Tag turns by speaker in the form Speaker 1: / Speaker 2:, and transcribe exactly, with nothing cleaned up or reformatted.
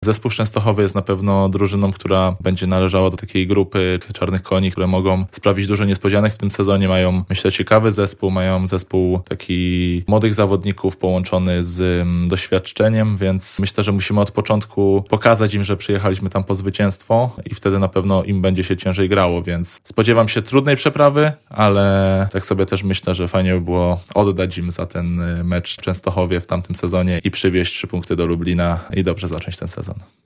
Speaker 1: Zespół Częstochowy jest na pewno drużyną, która będzie należała do takiej grupy czarnych koni, które mogą sprawić dużo niespodzianek w tym sezonie. Mają, myślę, ciekawy zespół, mają zespół taki młodych zawodników połączony z doświadczeniem, więc myślę, że musimy od początku pokazać im, że przyjechaliśmy tam po zwycięstwo i wtedy na pewno im będzie się ciężej grało, więc spodziewam się trudnej przeprawy, ale tak sobie też myślę, że fajnie by było oddać im za ten mecz w Częstochowie w tamtym sezonie i przywieźć trzy punkty do Lublina i dobrze zacząć ten sezon.